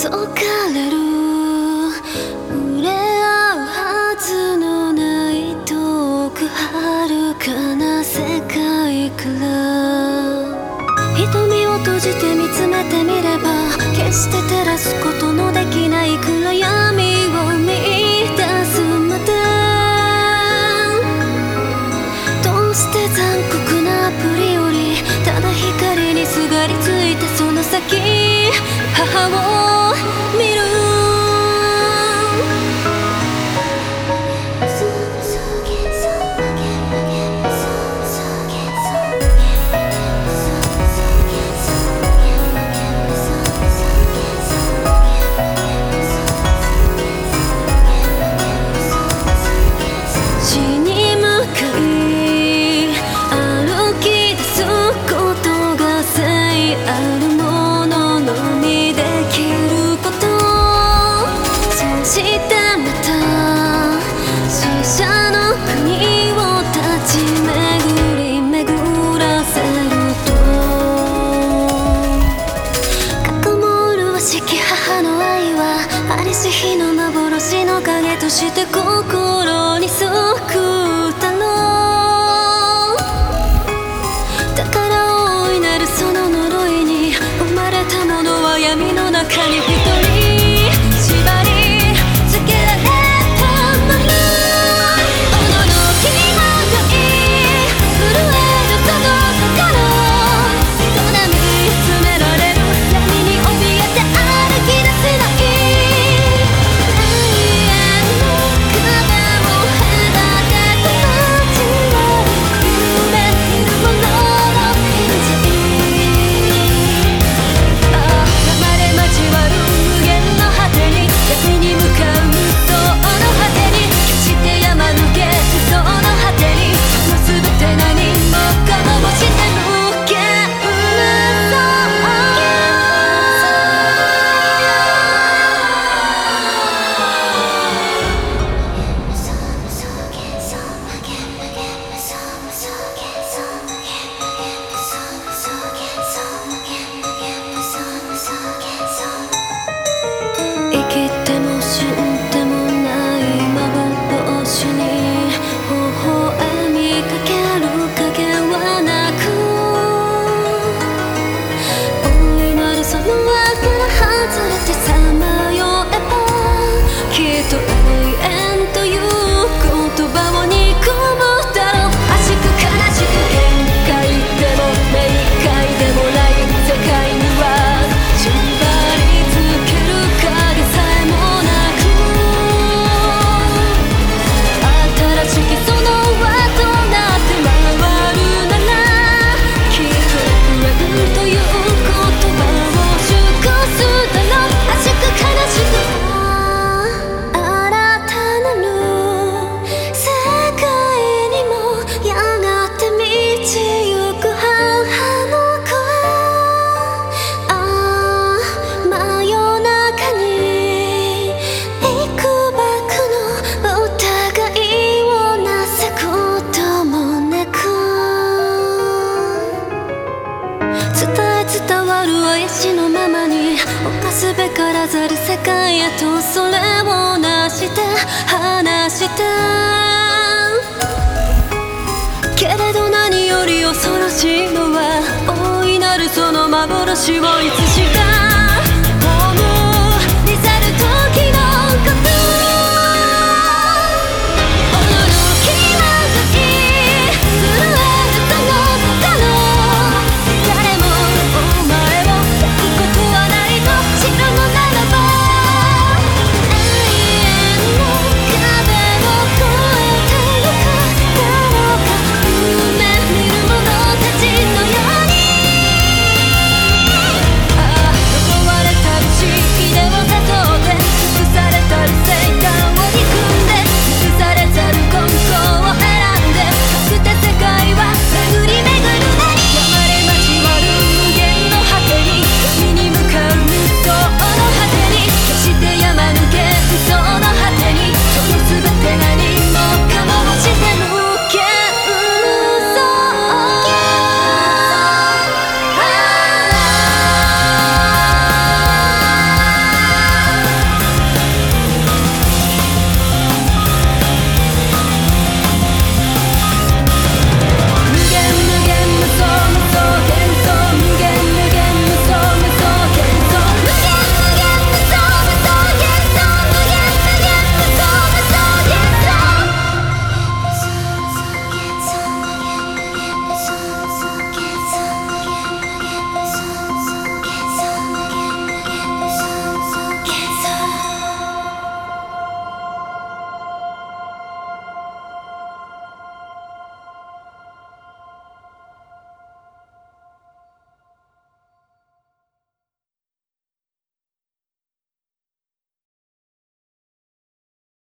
かれる触れ合うはずのない遠く遥かな世界から瞳を閉じて見つめてみれば決して照らすことのできない暗闇を見出すまでどうして残酷なアプリよりただ光にすがりついてその先母を見る死に向かい歩き出すことが精あるもののみできることそうしてまた死者の国を立ち巡り巡らせると囲も麗しき母の愛はありし日の幻の影として心に救ったのだから大いなるその呪いに生まれたものは闇の中に一人縛り付けられたままおののきもない震えるその心人並み詰められる闇に怯えて歩き出せない永遠の壁を隔てた街は夢見るものの現実流れ交わる無限の果てに闇に向かうその果てに決して山抜けその果てにもう全て何もかもして無限生きても死んでもない幻に微笑みかける影はなく大いなるその輪から外れてさまよえばきっと永遠という言葉を憎むだろう熱く悲しく限界でも明快でもない世界には縛り付ける影さえもなく新しきその輪となって回るならきっと永遠という言葉を祝すだろう熱く悲しく新たなる世界にもやがて満ちゆく母の声真夜中に幾ばくの疑いをなすこともなく伝わる怪しのままに犯すべからざる世界へとそれをなして話したけれど何より恐ろしいのは大いなるその幻をいつしか